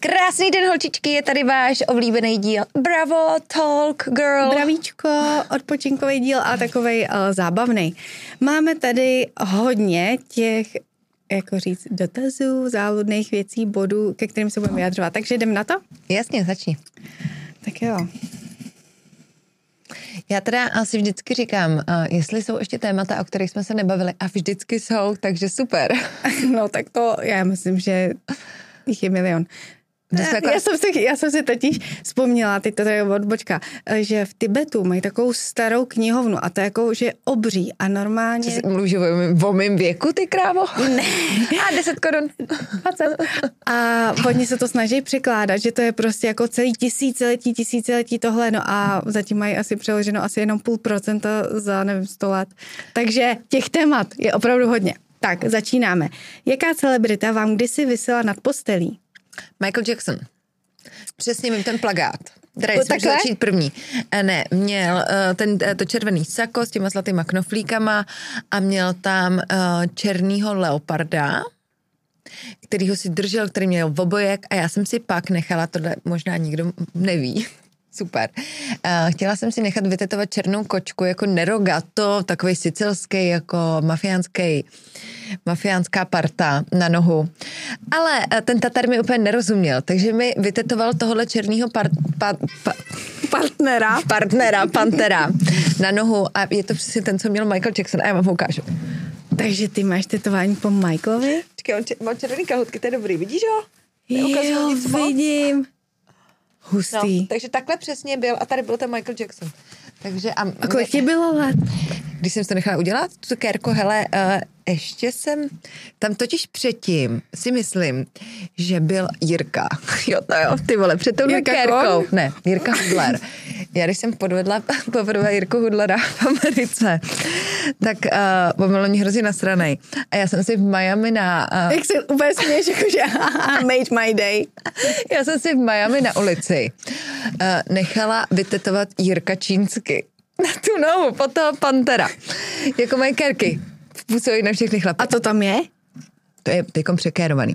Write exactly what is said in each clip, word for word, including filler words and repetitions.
Krásný den, holčičky, je tady váš oblíbený díl. Bravo, Talk Girl. Bravíčko, odpočinkový díl a takovej uh, zábavný. Máme tady hodně těch, jako říct, dotazů, záludných věcí, bodů, ke kterým se budeme vyjadřovat. Takže jdem na to? Jasně, začni. Tak jo. Já teda asi vždycky říkám, uh, jestli jsou ještě témata, o kterých jsme se nebavili, a vždycky jsou, takže super. No tak to, já myslím, že jich je milion. Jako... Já, jsem si, já jsem si totiž vzpomněla, teď to tady odbočka, že v Tibetu mají takovou starou knihovnu a to je jako, že obří a normálně... Co mluvíš o mým věku, ty krávo? Ne. A deset korun. A oni se to snaží překládat, že to je prostě jako celý tisíciletí, tisíciletí tohle, no a zatím mají asi přeloženo asi jenom půl procenta za, nevím, sto let. Takže těch témat je opravdu hodně. Tak, začínáme. Jaká celebrita vám kdysi visela nad postelí? Michael Jackson. Přesně vím ten plagát. Teda jsem můžu začít první. Ne, měl ten, to červený sako s těma zlatýma knoflíkama a měl tam černýho leoparda, kterýho si držel, který měl obojek a já jsem si pak nechala, tohle možná nikdo neví, super. Chtěla jsem si nechat vytetovat černou kočku jako Nerogato, takový sicilský, jako mafiánský, mafiánská parta na nohu. Ale ten Tatar mi úplně nerozuměl, takže mi vytetoval tohle černýho par, pa, pa, partnera. partnera, pantera na nohu a je to přesně ten, co měl Michael Jackson a já vám ho ukážu. Takže ty máš tetování po Michaelovi? Čekaj, on č- mám červený kalhotky, to je dobrý, vidíš ho? Jo, vidím. Hustý. No, takže takhle přesně byl a tady byl ten Michael Jackson. Takže a, a kolik ti bylo let? Když jsem to nechala udělat, tu kérko, hele, uh, ještě jsem, tam totiž předtím si myslím, že byl Jirka. Jo, to jo, ty vole, před touhle kérkou. Kon? Ne, Jirka Hudler. Já když jsem podvedla, podvedla Jirku Hudlera v Americe, tak uh, on byl mě hrozně nasranej. A já jsem si v Miami na... Uh, Jak se úplně směš, jakože made my day. Já jsem si v Miami na ulici uh, nechala vytetovat Jirka čínsky. Na tu nohu, po toho pantera. Jako mají kérky. Působí na všechny chlapy. A to tam je? To je teďkom překérovaný.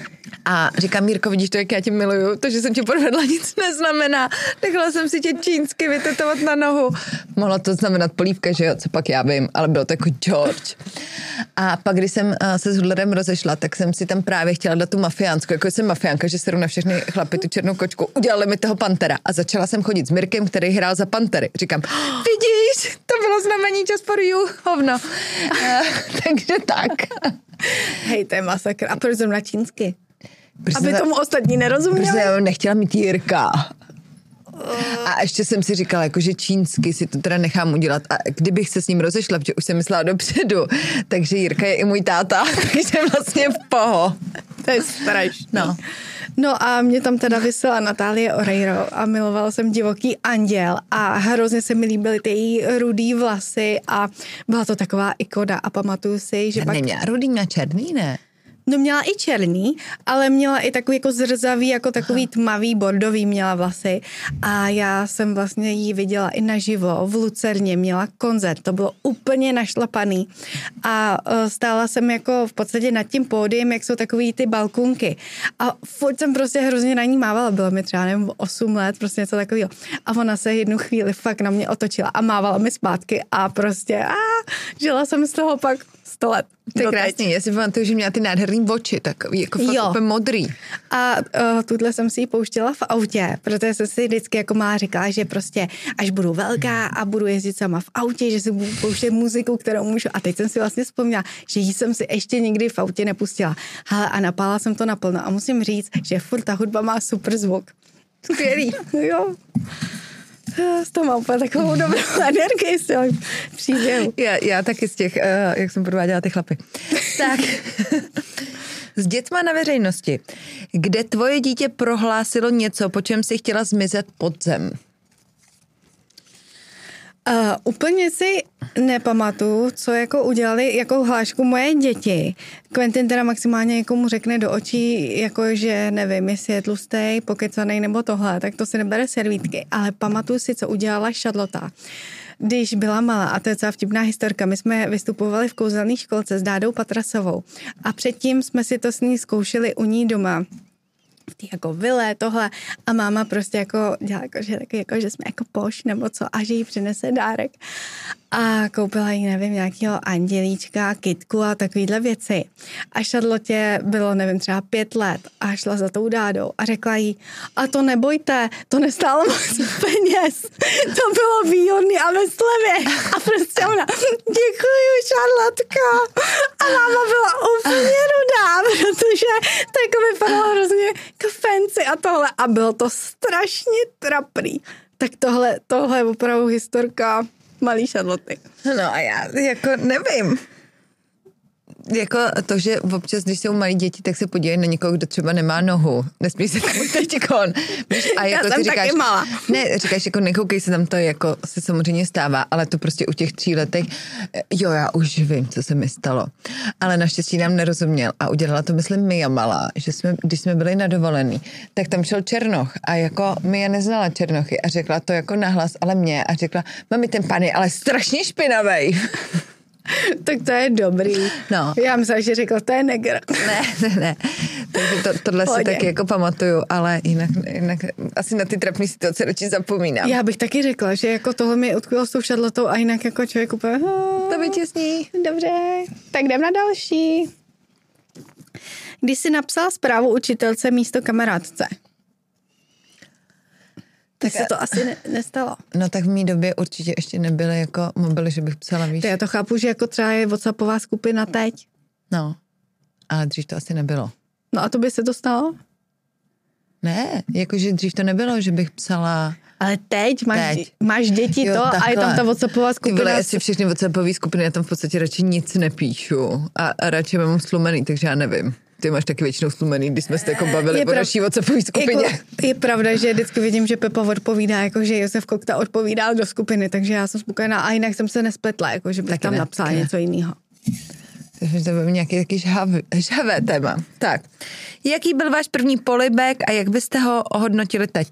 A říkám, Jirko, vidíš to, jak já tě miluju, to, že jsem tě podvedla, nic neznamená. Nechala jsem si tě čínsky vytetovat na nohu. Mohla to znamenat polívka, že jo, co pak já vím, ale bylo to jako George. A pak, když jsem se s Hudlerem rozešla, tak jsem si tam právě chtěla dát tu mafiánsku, jako jsem mafiánka, že seru na všechny chlapy tu černou kočku. Udělali mi toho pantera a začala jsem chodit s Mirkem, který hrál za pantery. Říkám, vidíš, to bylo znamení just for you, hovno. uh, takže tak. Hej, to je masakr. A proč jsem na čínsky? Protože Aby tomu ostatní nerozuměli? Protože já nechtěla mít Jirka. A ještě jsem si říkala, jako, že čínsky si to teda nechám udělat. A kdybych se s ním rozešla, protože už jsem myslela dopředu, takže Jirka je i můj táta, takže vlastně v poho. To je strašný. No. No a mě tam teda vysela Natálie Oreiro a milovala jsem Divoký anděl a hrozně se mi líbily ty její rudý vlasy a byla to taková ikona a pamatuju si, že a pak... neměla rudý, měla černý, ne? No měla i černý, ale měla i takový jako zrzavý, jako takový Aha. tmavý, bordový měla vlasy a já jsem vlastně jí viděla i naživo v Lucerně, měla koncert, to bylo úplně našlapaný a uh, stála jsem jako v podstatě nad tím pódiem, jak jsou takový ty balkunky a furt jsem prostě hrozně na ní mávala, bylo mi třeba nevím osm let, prostě něco takového a ona se jednu chvíli fakt na mě otočila a mávala mi zpátky a prostě a žila jsem z toho pak sto let. To je krásný, já si pamatuju, že měla ty nádherný oči, takový jako fakt úplně modrý. A uh, tuhle jsem si ji pouštěla v autě, protože jsem si vždycky jako má říkala, že prostě až budu velká a budu jezdit sama v autě, že si budu pouštět muziku, kterou můžu. A teď jsem si vlastně vzpomněla, že ji jsem si ještě nikdy v autě nepustila. Hele, a napála jsem to naplno a musím říct, že furt ta hudba má super zvuk. Skvělý. Jo. Z toho mám úplně takovou dobrou energii z toho příběhu. Já, já taky z těch, uh, jak jsem podváděla ty chlapy. Tak, s dětma na veřejnosti. Kde tvoje dítě prohlásilo něco, po čem si chtěla zmizet pod zem? Uh, úplně si nepamatuju, co jako udělali jako hlášku moje děti. Quentin teda maximálně jako mu řekne do očí, jako že nevím, jestli je tlustej, pokecanej nebo tohle, tak to si nebere servítky. Ale pamatuju si, co udělala Charlotta. Když byla malá, a to je celá vtipná historka, my jsme vystupovali v kouzelné školce s Dádou Patrasovou a předtím jsme si to s ní zkoušeli u ní doma. v té jako vile, tohle a máma prostě jako dělá jako, že, jako, že jsme jako poš nebo co a že jí přinese dárek a koupila jí, nevím, nějakého andělíčka, kytku a takovýhle věci. A Charlotte bylo, nevím, třeba pět let a šla za tou Dádou a řekla jí, a to nebojte, to nestálo moc peněz, to bylo výhodný a ve slevě. A prostě ona, děkuju, Charlotka. A máma byla úplně rudá, protože to jako vypadalo hrozně jako fancy a tohle. A bylo to strašně trapný. Tak tohle, tohle je opravdu historka malý Charlotte. No a já jako nevím. Jako to, že občas, když jsou malí děti, tak se podívají na někoho, kdo třeba nemá nohu. Nesmí se tam teďkon. A jako já jsem ty říkáš, taky malá. Ne, říkáš, jako nekoukej se tam, to jako se samozřejmě stává, ale to prostě u těch tří letech, jo, já už vím, co se mi stalo. Ale naštěstí nám nerozuměl a udělala to, myslím, Mia malá, že jsme, když jsme byli na dovolený, tak tam šel Černoch a jako Mia neznala Černochy a řekla to jako nahlas, ale mě a řekla, mami, ten pán je ale strašně špinavej. Tak to je dobrý. No. Já myslím, že řekla, to je negr. Ne, ne, ne. Takže to, tohle Pohodě. Si taky jako pamatuju, ale jinak, jinak asi na ty trapné situace radši zapomínám. Já bych taky řekla, že jako tohle mi utkvělo s tou Charlottou a jinak jako člověk úplně... To vytěsní. Dobře, tak jdem na další. Když jsi napsala zprávu učitelce místo kamarádce, tak se to asi ne, nestalo. No tak v mý době určitě ještě nebyly jako mobily, že bych psala, víš. To já to chápu, že jako třeba je WhatsAppová skupina teď. No, ale dřív to asi nebylo. No a to by se to stalo? Ne, jakože dřív to nebylo, že bych psala... Ale teď máš, teď. máš děti jo, to takhle. A je tam ta WhatsAppová skupina. Ty vole, jestli všechny WhatsAppové skupiny, já tam v podstatě radši nic nepíšu a, a radši mám slumený, takže já nevím. Ty máš taky většinou slumený, když jsme se jako bavili o naší WhatsAppové skupině. Jako, je pravda, že vždycky vidím, že Pepa odpovídá, jako že Josef Kokta odpovídá do skupiny, takže já jsem spokojená a jinak jsem se nespletla, jako že bych taky tam ne, napsala ne. něco jiného. Takže to byl nějaký taky žhavé, žhavé téma. Tak, jaký byl váš první polibek a jak byste ho ohodnotili teď?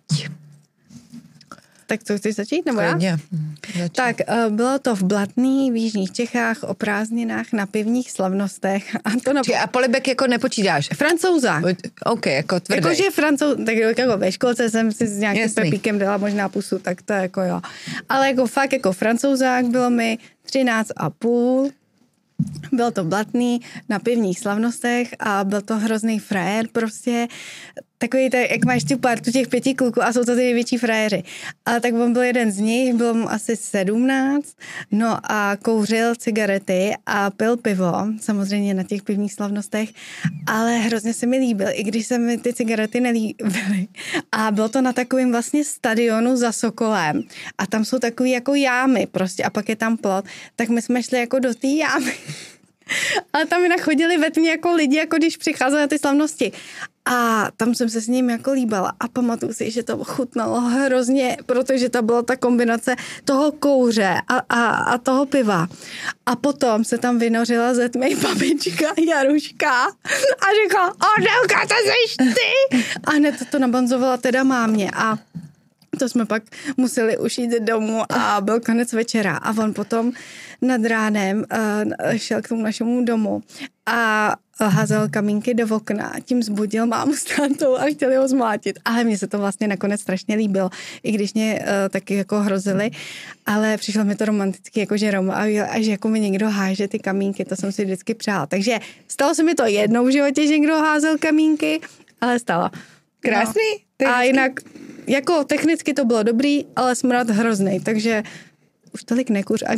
Tak co chceš začít, nebo já? Začít. Tak bylo to v Blatný, v jižních Čechách, o prázdninách na pivních slavnostech. A to na... Čiže a polibek jako nepočítáš? Francouzák. OK, jako tvrdý. Jakože francouz, tak jako ve školce jsem si s nějakým Jasný. Pepíkem dala možná pusu, tak to jako jo. Ale jako fakt jako francouzák bylo mi třináct a půl. Byl to Blatný na pivních slavnostech a byl to hrozný frajer prostě. Takový, tak, jak máš tu partu těch pěti kluků a jsou to ty největší frajeři. Ale tak on byl jeden z nich, bylo mu asi sedmnáct, no a kouřil cigarety a pil pivo, samozřejmě na těch pivních slavnostech, ale hrozně se mi líbil, i když se mi ty cigarety nelíbily. A bylo to na takovém vlastně stadionu za Sokolem a tam jsou takový jako jámy prostě a pak je tam plot, tak my jsme šli jako do té jámy. Ale tam jinak chodili ve tmě jako lidi, jako když přicházeli na ty slavnosti. A tam jsem se s ním jako líbala a pamatuju si, že to chutnalo hrozně, protože to byla ta kombinace toho kouře a, a, a toho piva. A potom se tam vynořila ze tmy babička Jaruška a řekla, Adelka, to jsi ty! A hned to nabanzovala teda mámě a to jsme pak museli už jít domů a byl konec večera a on potom nad ránem uh, šel k tomu našemu domu a házel kamínky do okna, tím zbudil mámu s tátou a chtěli ho zmlátit. Ale mně se to vlastně nakonec strašně líbilo, i když mě uh, taky jako hrozili, ale přišlo mi to romanticky, jakože Roma a až jako mi někdo háže ty kamínky, to jsem si vždycky přála. Takže stalo se mi to jednou v životě, že někdo házel kamínky, ale stalo. Krásný. No. A jinak jako technicky to bylo dobrý, ale smrad hrozný, takže už tolik nekuř. A...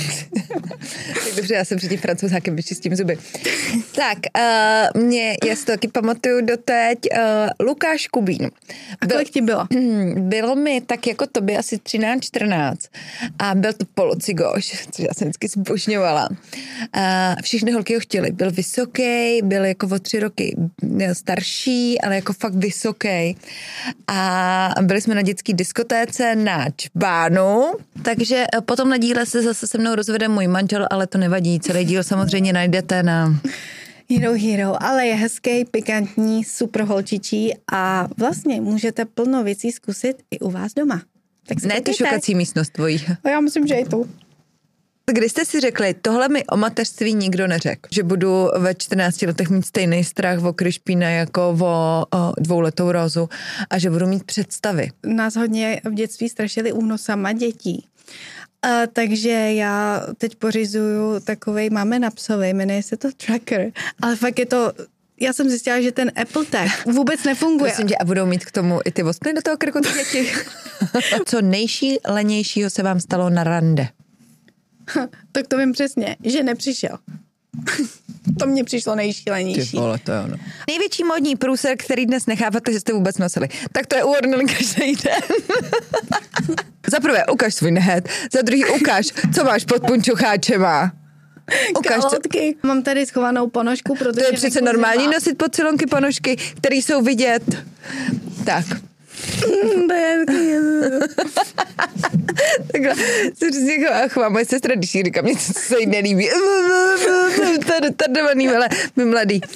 Tak dobře, já jsem před tím Francouzákem vyčistím zuby. Tak, uh, mě, já si to taky pamatuju doteď, uh, Lukáš Kubín. A kolik ti bylo? Bylo mi tak jako tobě asi třináct čtrnáct a byl to polocigoš, což já jsem vždycky zbožňovala. Uh, všechny holky ho chtěli. Byl vysoký, byl jako o tři roky starší, ale jako fakt vysoký. A byli jsme na dětské diskotéce na Čbánu, takže potom na díle se zase se mnou rozvede můj manžel, ale to nevadí. Celý díl samozřejmě najdete na... Hero Hero, ale je hezký, pikantní, super holčičí a vlastně můžete plno věcí zkusit i u vás doma. Tak ne tu šokací místnost tvojí. A já myslím, že i tu. Kdy jste si řekli, tohle mi o mateřství nikdo neřekl, že budu ve čtrnácti letech mít stejný strach o Krišpína jako o, o dvouletou Rózu a že budu mít představy? Nás hodně v dětství strašili únosama dětí. A, takže já teď pořizuju takovej, máme na psovi, jmenuje se to Tracker, ale fakt je to, já jsem zjistila, že ten Apple Tag vůbec nefunguje. Prosím tě, a budou mít k tomu i ty voskny do toho krku ty děti? Co nejšílenějšího se vám stalo na rande? Tak to vím přesně, že nepřišel. To mně přišlo nejšílenější. Ty vole, to je ono. Největší modní průser, který dnes necháváte, že jste vůbec nosili. Tak to je u Ornely každý den. Za prvé, ukaž svůj nehet. Za druhý, ukaž, co máš pod punčocháčema. Ukaž, kalotky. Co... Mám tady schovanou ponožku, protože... To je přece normální zima. Nosit podsilonky ponožky, které jsou vidět. Tak. Takhle se přesně chová moje sestra, když jí říkám něco, co se jí nelíbí. Tardovaný, ale my mladý.